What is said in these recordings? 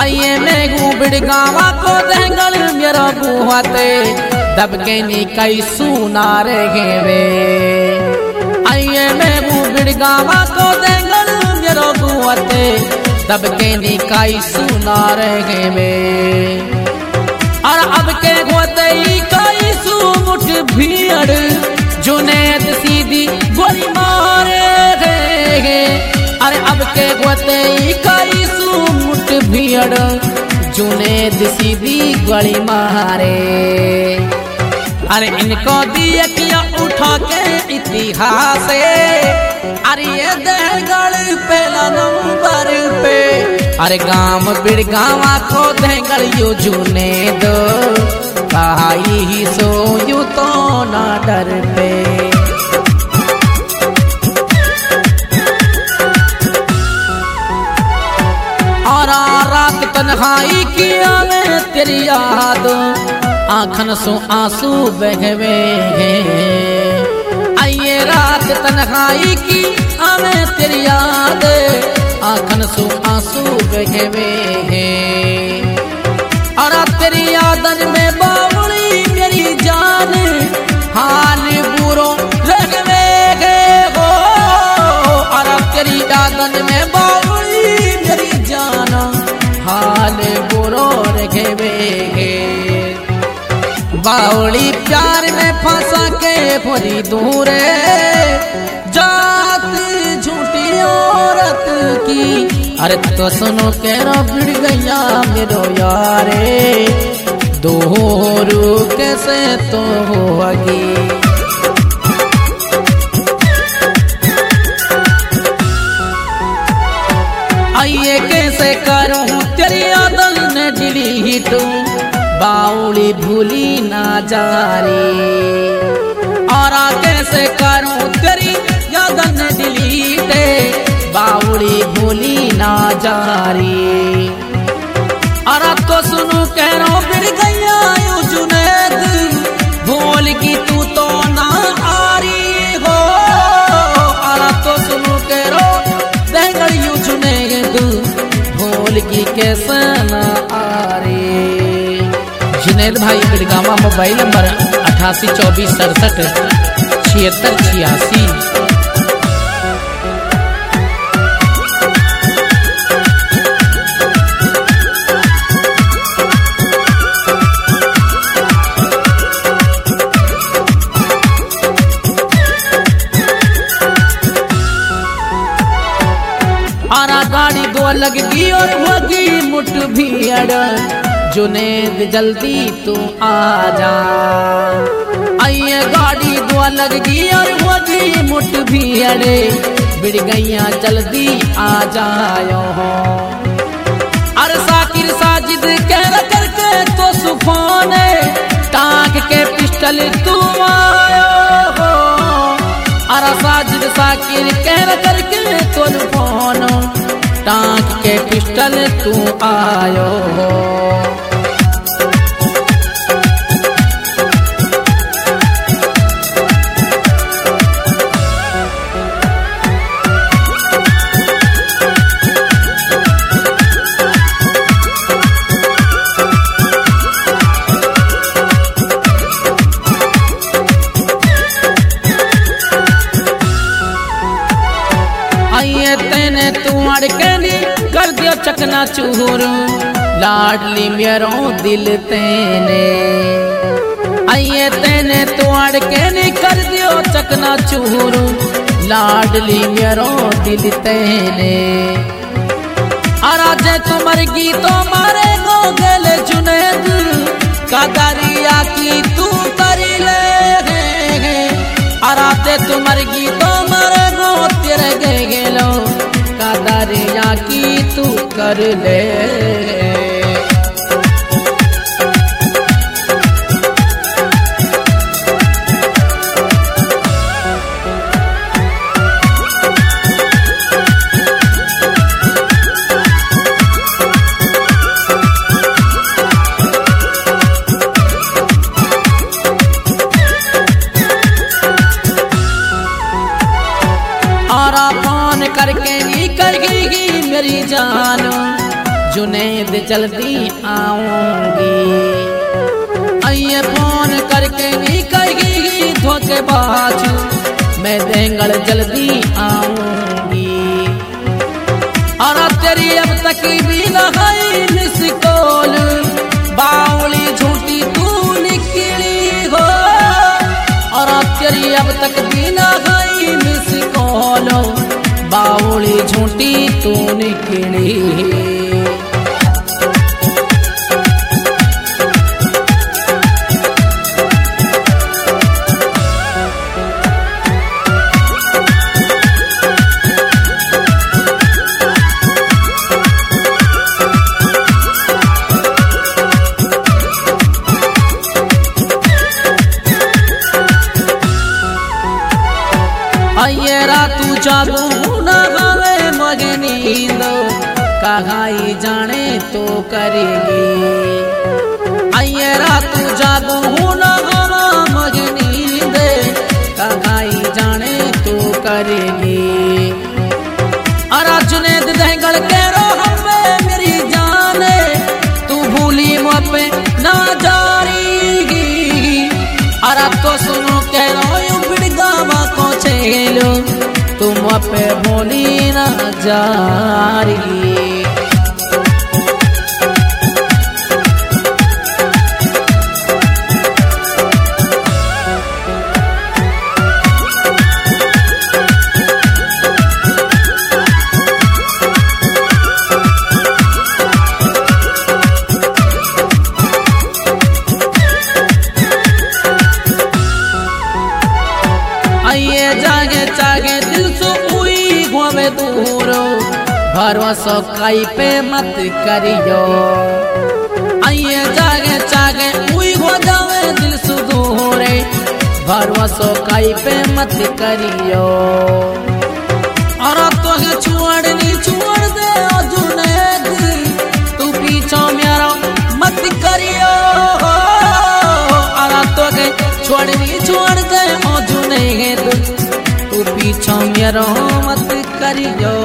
आइए मैं बिड़गावा को देंगल मेरा बुहाते दबके नी कई सुना रहे वे। आइए मैं बिड़गावा को देंगल मेरा बुहाते दबके नी कई सुना रहे वे। और अब के गोते कई सुमुठ भीड़ जुनेद सीधी गोली मारे गए। अरे अब के गोते कई सुमुठ भीड़ जुनेद सीधी गोली मारे। अरे इनको दिए किया उठा के इतिहास, अरे ये देहगढ़ पहला नंबर पे। अरे गांव बिड़गावा को देहगढ़ यू जुनेद कहाई ही सो यू तो ना डर पे। और रात तन्हाई किया मैं तेरी याद आँखन सो आंसू बहवे। आइए रात तन्हाई की हमें तेरी याद आँखन सो आंसू बहवे। और तेरी यादन में बावली मेरी जान हाल बुरो लगवे हो। और तेरी यादन में बावली मेरी जान हाल बुरो रखवे। बावली प्यार में फंसा के पूरी दूर जात झूठी औरत की। अरे तो सुनो केरो बिड़ गया मेरो यारे दोहरू कैसे तो होगी। आइए कैसे करूं तेरी यादन ने डिलीट बावली भूली ना जा री। और कैसे करूं तेरी यादन ने डिलीट बावली भूली ना जा री। और तो सुनो कह रो बिड़ गया यू जुनेद भूल की तू तो ना आ रही हो। और तो सुनो कह रो देहगढ़ यू जुनेद भूल की कैसे ना आ रही। जुनेद भाई बिड़गावा मोबाइल नंबर 8824 67 76 86। गाड़ी दो लगगी और होगी मुठ भीड़ जुनेद जल्दी तू आ जा। आइए गाड़ी दो लगगी और होगी मुठ भीड़ बिड़ गैया जल्दी आ जायो। अरे साकिर साजिद कह करके तो सुफान टांग के पिस्टल तू आयो हो। अरे साजिद साकिर कह करके तो सुफान टांग के पिस्टल तू आयो हो। आइए तेने तू अड़के नी कर दियो चकना चूर लाडली मेरो दिल तेने। आइए तेने तू अड़के नी कर दियो चकना चूर लाडली मेरो दिल तेने। और आज तू मर गई तो मारे गो गल जुनेद का दरिया की तू करी ले। और आज तू मर गई तो मारे गो तेरे गए गेलो का दरिया की तू कर ले। करके निकल गई मेरी जान जुनेद उम्मीद जल्दी आऊंगी। आइए फोन करके नहीं कहेगी धोखेबाज, मैं देंगल जल्दी आऊंगी। और तेरी अब तक भी नहीं मिस कॉल, बावली झूठी तू निकली हो। और तेरी अब तक भी नहीं मिस कॉल, बावली झूठी तू निकली। आइए रातू जागू न हवे मगे नींद, कहाई जाने तो करेगी। आइए रातू जागू न हवा मगे नींद, कहाई जाने तो करेगी। अरा जुनेद देंगल कह रो हमें मेरी जाने, तू भूली मुझ पे ना जारीगी। अरा तो सुनो कह रो को चेलो, तुम पे भूली ना जारी। आइए जागे जागे दिल सो हुई घोवे दूरो, भरोसा काई पे मत करियो। आइए जागे जागे हुई हो जावे दिल सो दूरे, भरोसा काई पे मत करियो। और तो छोड़नी छोड़ दे जुनेद, तू पीछा मेरा मत करियो। और तो छोड़नी छोड़ दे जुनेद, तू पीछा मेरा मत करियो।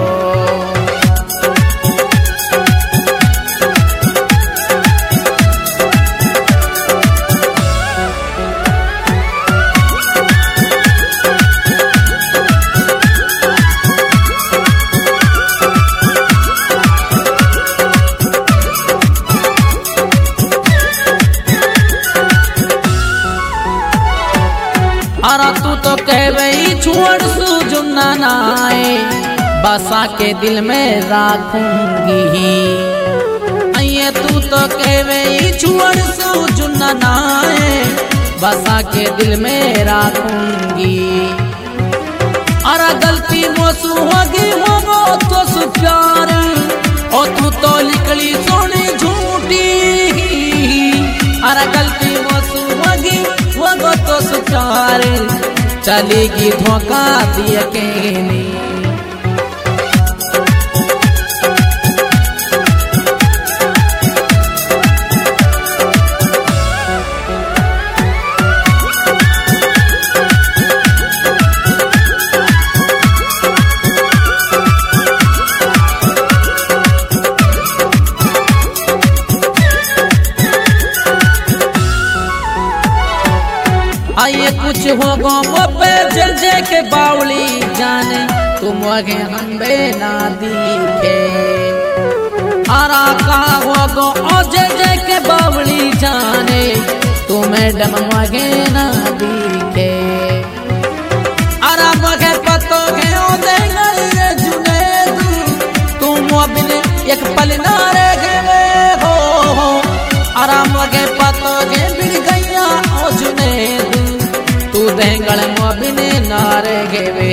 अरा तू तो कहवे छोड़ सू जुन्ना नाए, बसा के दिल में राखूंगी। आइए तू तो कहवे छोड़ सू जुन्ना नाए, बसा के दिल में राखूंगी। अरा गलती मोसू होगी होगो तो सु प्यार, और तू तो निकली सोनी झूठी। अरा गलती मोसू होगी होगो तो सु प्यार, चलेगी धोखा दिया केनी। आइए कुछ होगो मोपे जे के बावली जाने, तुम आगे हम्बे ना दिखे। आरा का होगो जे के बावली जाने, तू मैडम आगे ना दिखे। आरा मगे पतो के देंगल जुनेद, तुम अबिने एक पल ना रहे हो। आरा मगे पतो के बिड़ गैया ओ जुनेद, तू देंगल मोबिने नारे गेवे।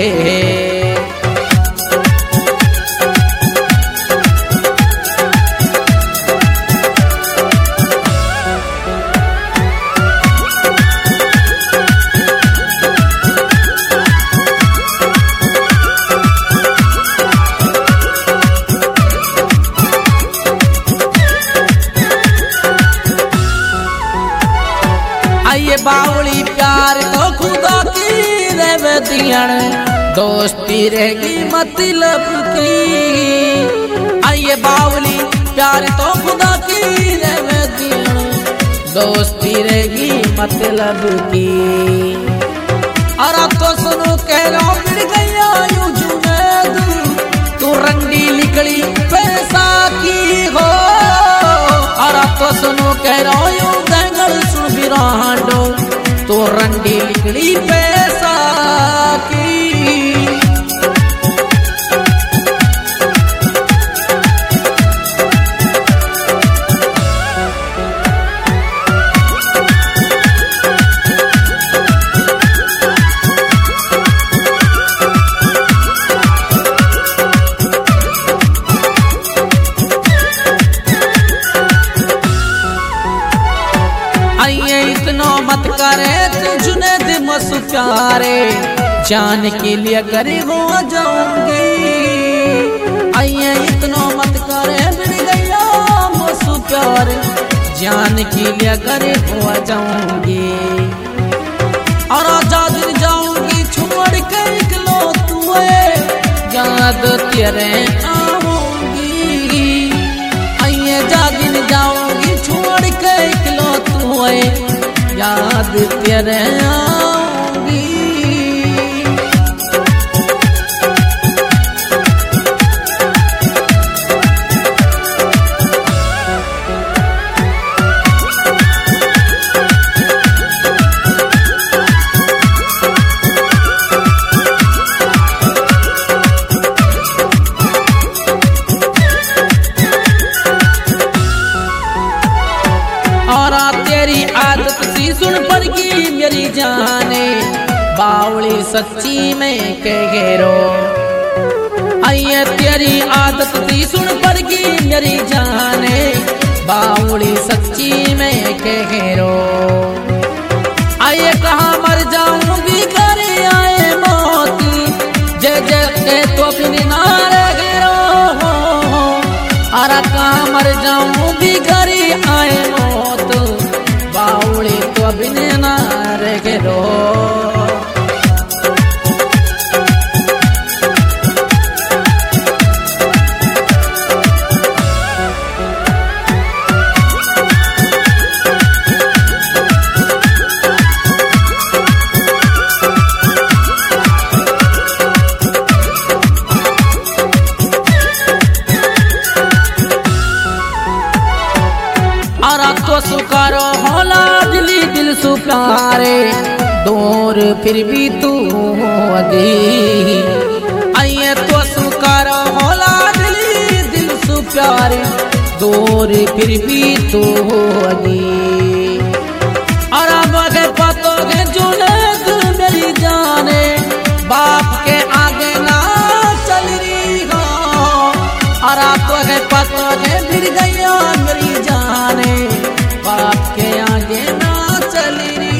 आइए बावली प्यार तो खुदा की रेवे दियण, दोस्ती रहेगी मतलब की। आइए बावली प्यार यार तो खुदा की रहवे दिल, दोस्ती रहेगी मतलब की। अरे तो सुनो कह रहा मिल गया यूं जुनैद, तू रंडी निकली पैसा की हो। अरे तो सुनो कह रहा यूं दंगल सुन बिरांडो, तो रंडी निकली पैसा की। इतना मत करे तू जुनैद मसू प्यारे, जान के लिए गरीब हो जाऊंगी। आइए इतना मत करे मिल गया मसू प्यारे, जान के लिए गरीब हो जाऊंगी। और आजाद जाऊंगी छोड़ के निकलो तू, याद तेरे आऊंगी। आइए जादिन जाऊंगी छोड़ के निकलो तू, याद तेरे आऊंगी। और तेरी आदत सी सुन पर की मेरी जाने, बावली सच्ची में कह रो। आइए तेरी आदत सी सुन पर की मेरी जाने, बावली सच्ची में कह रो। आइए कहाँ मर जाऊंगी घर आए मौत, जय जय के तो बिन नारे गिरो। अरे कहाँ मर जाऊंगी घर आए मौत, बावली तो बिन नारे गिरो। तो सुकारो होला दिली दिल सु प्यारे, दूर फिर भी तू अगी। आइए तो सुकारो होला दिली दिल सु प्यारे, दूर फिर भी तू अगी। और बगे पतोगे जुनैद मेरी जाने, बाप के आगे ना चल रही हो। और बगे पतोगे फिर गया मेरी जाने, बाप के आगे ना चली रही।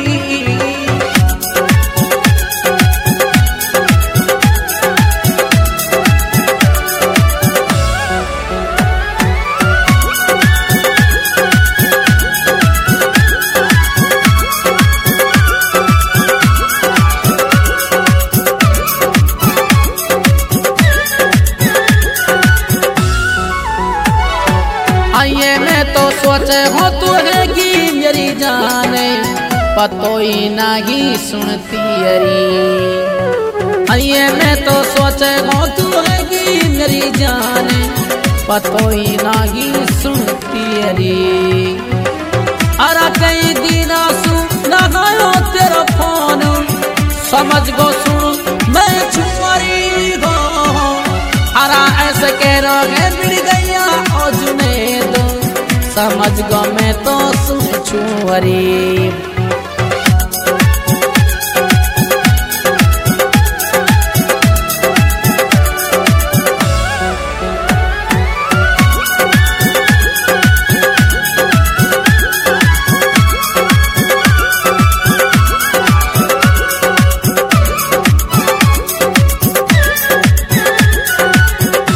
आइए मैं तो सोचे हो तू रहेगी मेरी जाने, पतो ही नहीं सुनती अरी। आइए मैं तो सोचे हो तू रहेगी मेरी जाने, पतो ही नहीं सुनती अरी। अरे कई दिन सुन लगायो तेरा फोन, समझ गो सुन मैं छुपरी हो। अरे ऐसे कह रहे मिल गया ओ जुनैद, समझ गो मैं तो सुन छुअरी।